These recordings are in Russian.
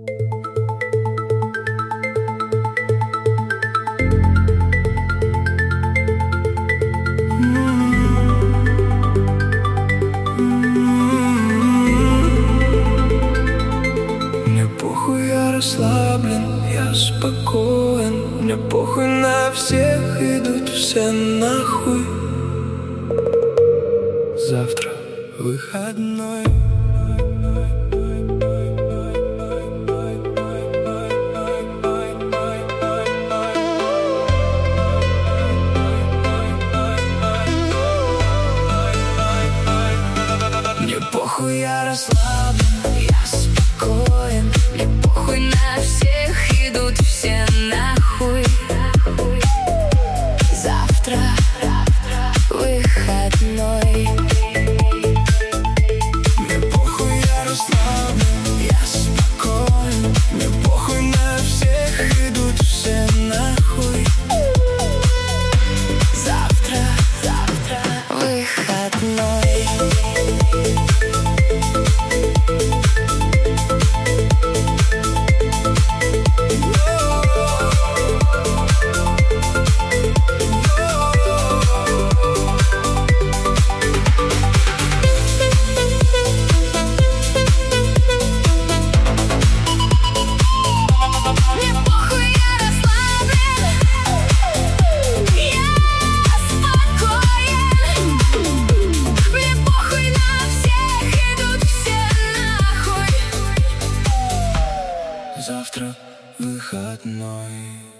Мне похуй, я расслаблен, я спокоен. Мне похуй на всех, идут все нахуй. Завтра выходной. Мне похуй, я расслаблен, я спокоен. Мне похуй на всех, идут все нахуй. Завтра выходной. Мне похуй, я расслаблен, я спокоен. Мне похуй на всех, идут все нахуй. Завтра выходной. Завтра выходной.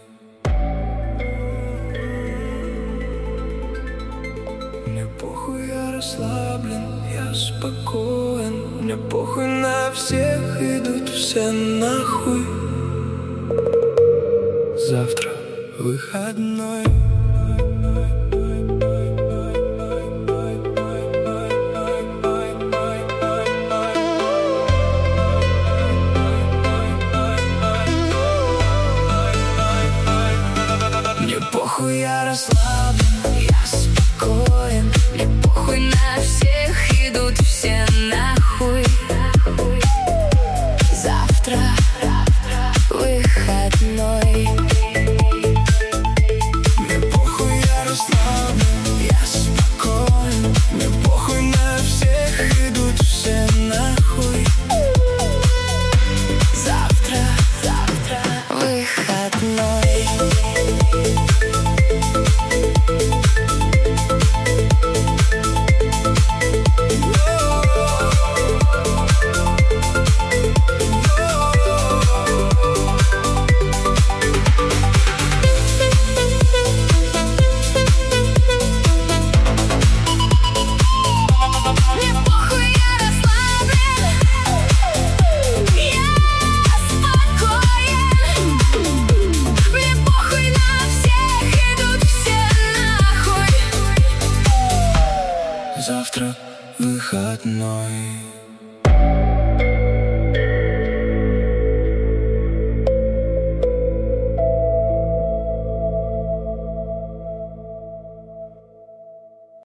Мне похуй, я расслаблен, я спокоен. Мне похуй на всех, идут все нахуй. Завтра выходной.